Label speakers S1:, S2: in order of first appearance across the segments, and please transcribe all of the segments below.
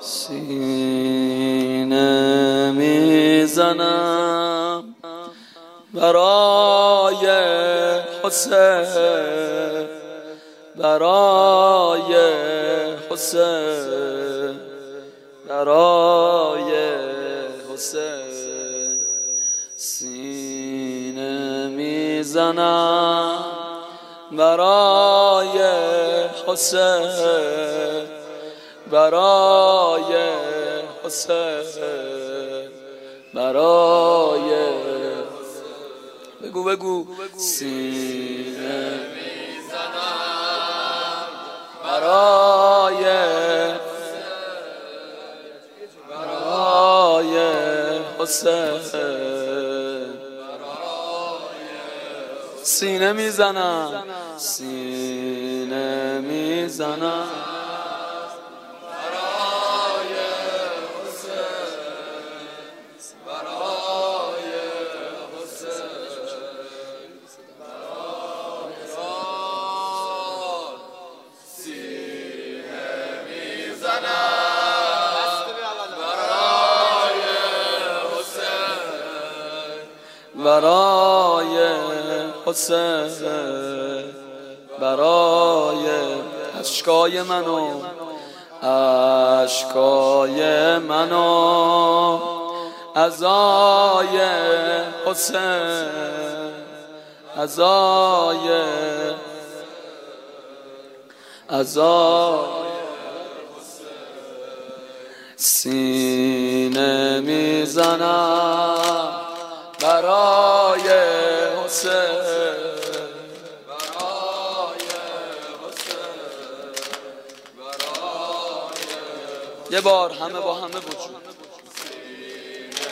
S1: سینه میزنم برای حسین، برای حسین، برای حسین. سینه میزنم برای حسین، برای حسین، برای بگو سینه میزنم برای حسین، سینه میزنم، سینه میزنم برای حسین، برای اشکای منو، اشکای منو، عزای حسین، عزای سینه میزنم برای حسین، برای حسین، برای یه بار همه با همه وجود. سینه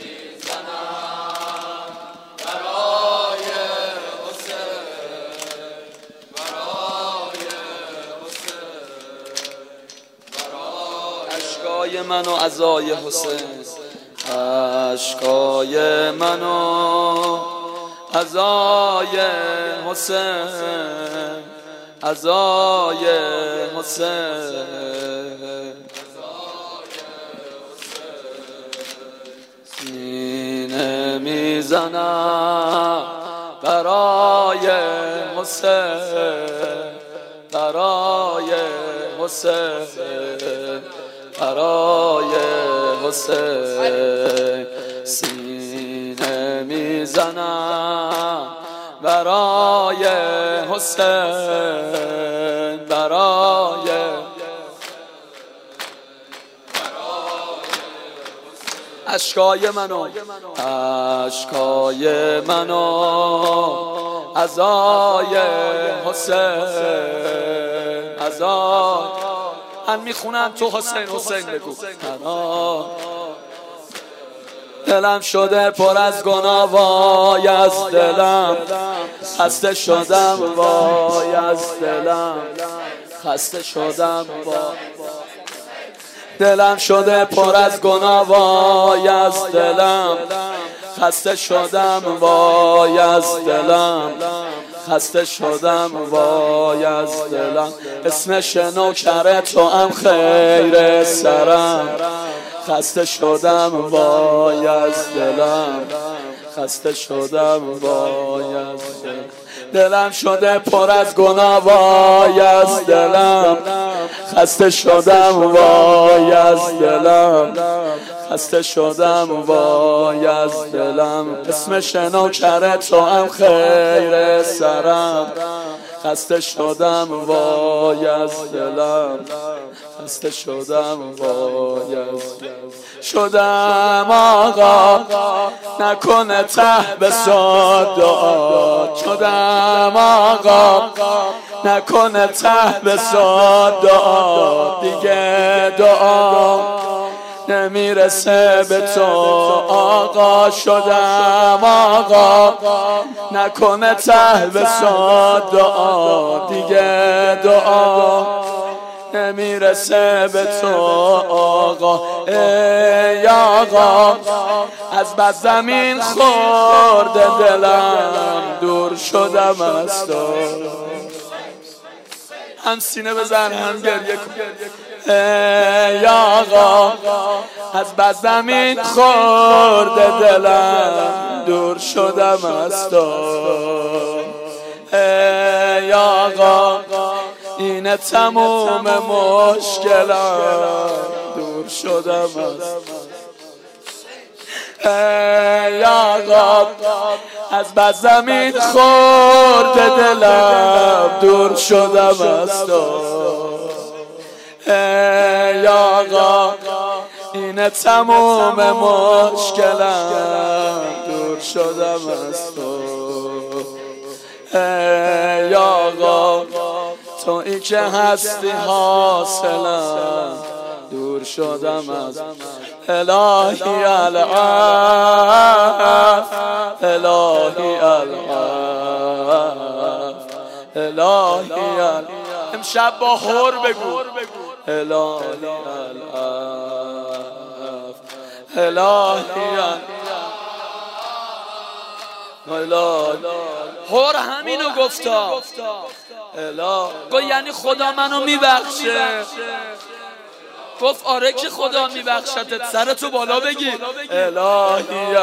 S1: میزنم برای حسین، برای حسین، برای اشکای من و عزای حسین، اشکای منو، عزای حسین، عزای حسین، سینه میزنم برای حسین، برای حسین، برای حسین. سینه میزنم برای حسین، برای اشکای منو، اشکای منو، عزای حسین، عزای من میخونم تو حسین حسین بگو. دلم شده پر از گناه، وای از دلم خسته شدم، وای از دلم خسته شدم، دلم شده پر از گناه، وای از دلم خسته شدم، وای از دلم خسته شدم، وای از دلم. اسم شنوکر تو هم خیر سرم، خسته شدم، وای از دلم خسته شدم، وای از دلم. دلم شده پر از گناه، وای از دلم خسته شدم، وای از دلم خسته شدم، وای از دلم. اسم شنوکر تو هم خیر سرم، خسته شدم، وای از دلم خسته شدم، وای از دلم. شدم آقا نکنه ته به صدات، شدم آقا نکنه ته به صدات، دیگه دعا نمیرسه به تو آقا. شدم آقا نکنه ته به صدات، دیگه دعا نمیرسه به تو آقا. ای آقا از بد زمین خورده دلم، دور شدم از تو. هم سینه بزن هم گریه کن. ای آقا آقا از بس زمین خورده دلم دور شدم از تو. ای آقا اینه تموم مشکلم دور شدم از تو. ای آقا از بس زمین خورده دلم دور شدم از تو. ای آقا اینه تموم مشکلم دور شدم از تو. ای آقا تو ای که هستی حاصلم دور شدم از الهی العف الهی العف الهی العف. امشب با هور بگو الهی العف الهی العف. هور همینو گفتا گفت یعنی خدا منو میبخشه. گفت آره که خدا میبخشتت، سرتو بالا بگیر الهی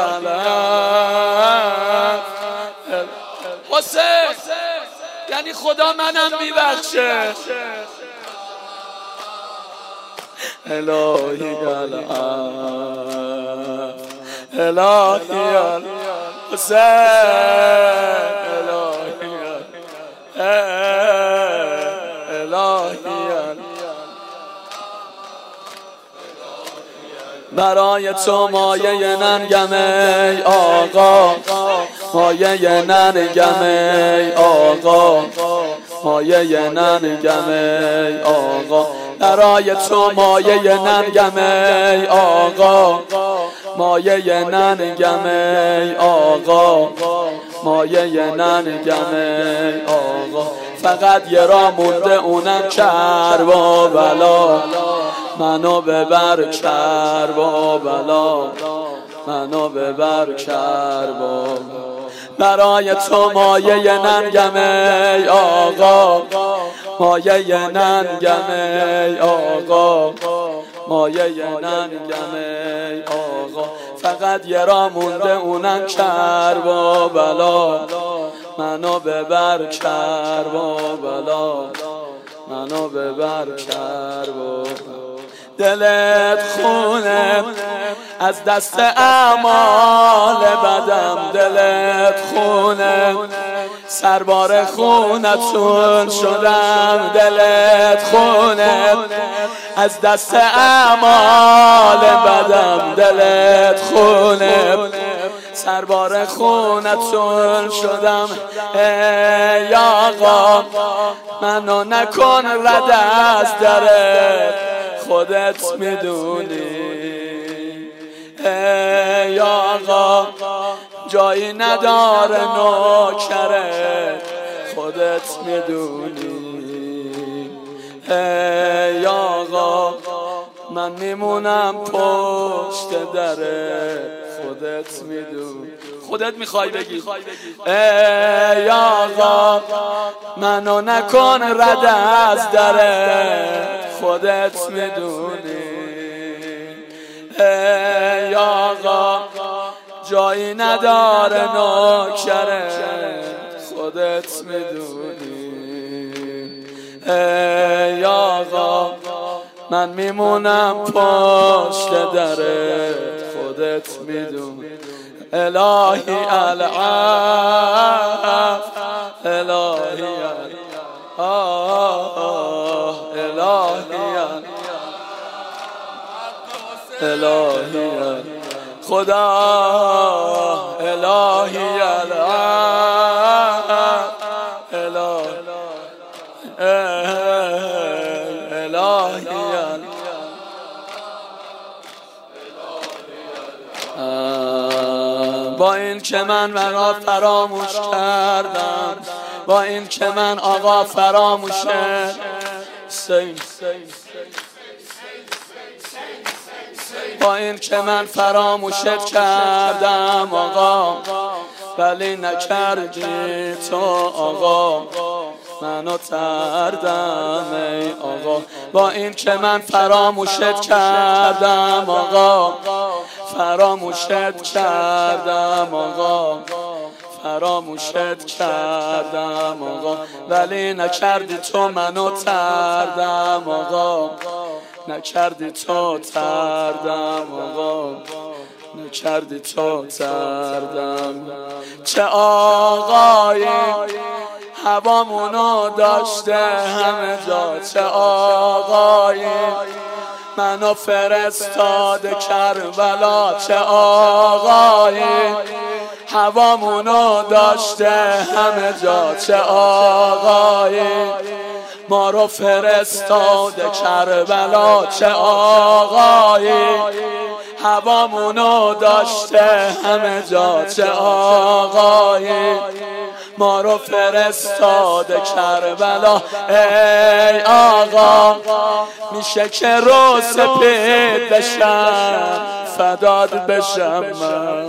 S1: العف حسین یعنی خدا منم میبخشه. الهی العف الهی العف حسین الهی الهی برای تو مایه ننگم ای آقا مایه ننگم ای آقا مایه ننگم ای آقا برای تو مایه ننگم ای آقا مایه ننگم ای آقا مایه ننگم ای آقا. فقط یه را مونده اونم کرب و بلا منو ببر کرب و بلا منو ببر کرب و برای تو مایه ننگم ای آقا مایه ننگم ای آقا مایه ننگم ای آقا. فقط یه را مونده اونم کرب و بلا منو ببر کرب و بلا منو ببر کرب و دلت خونه از دست اعمال بدم دلت خونه سربار خونتون شدم دلت خونه از دست اعمال بدم دلت خونه سربار خونتون شدم. ای آقا منو نکن رد از درت خودت میدونی. ای آقا جایی نداره نوکرت خودت میدونی. ای آقا من میمونم پشت درت خودت میدونی. خودت میخوای بگی ای آقا منو نکن رد از درت خودت میدونی. ای آقا جایی نداره نوکرت خودت میدونی. ای آقا من میمونم پشت درت خودت میدونی. الهی العف الهی الهی خدا الهی العف الهی با این که من فراموش کردم با این که من آقا فراموشه با این که من فراموشت کردم آقا ولی نکردی تو آقا منو تردم ای آقا، با این که من فراموشت کردم آقا، فراموشت کردم آقا، فراموشت کردم آقا، ولی نکردی تو منو تردم آقا، نکردی تو تردم آقا، نکردی تو تردم. چه آقایی هوامونو داشته همه جا، چه آقایی منو فرستاده کربلا، چه آقایی هوامونو داشته همه جا، چه آقایی ما رو فرستاده کربلا، چه آقایی هوامونو داشته همه جا، چه آقایی ما رو فرستاده کربلا. ای آقا میشه که رو سپید بشم فدات بشم من،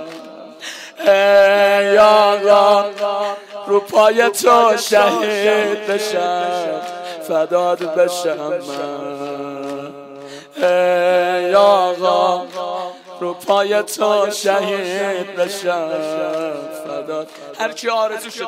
S1: ای آقا رو پای تو شهید بشم فدات بشم من، ای آقا رو پای تو شهید بشم فدات. هر کی آرزو شده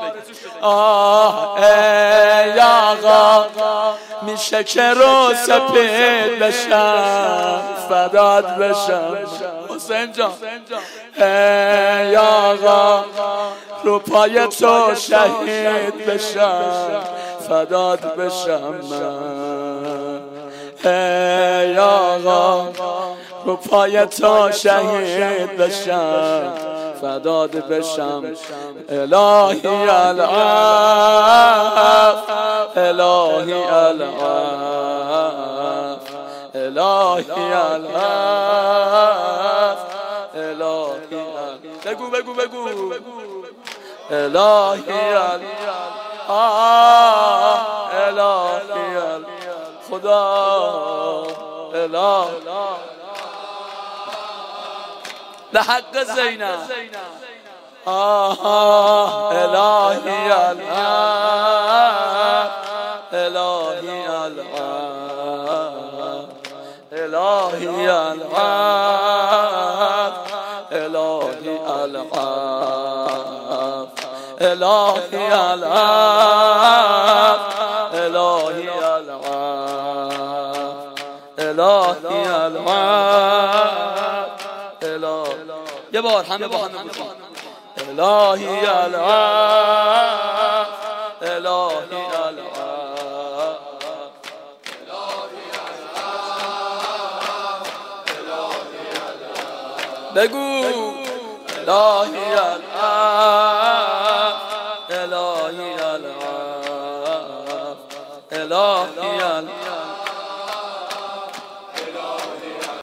S1: ای آقا میشه که رو سپید بشم فدات بشم حسین جان، ای آقا رو پای تو شهید بشم فدات بشم من، ای آقا رو پای تو شهید بشم فدات بشم. الهی العف الهی العف الهی العف الهی العف. بگو بگو بگو الهی العف الهی العف خدا اله به حق زینب الهی العف الهی العف الهی العف الهی العف الهی العف الهی العف الهی العف الهی. یه بار همه با هم بگیم الهی العف الهی العف بگو الهی العف الهی العف الهی العف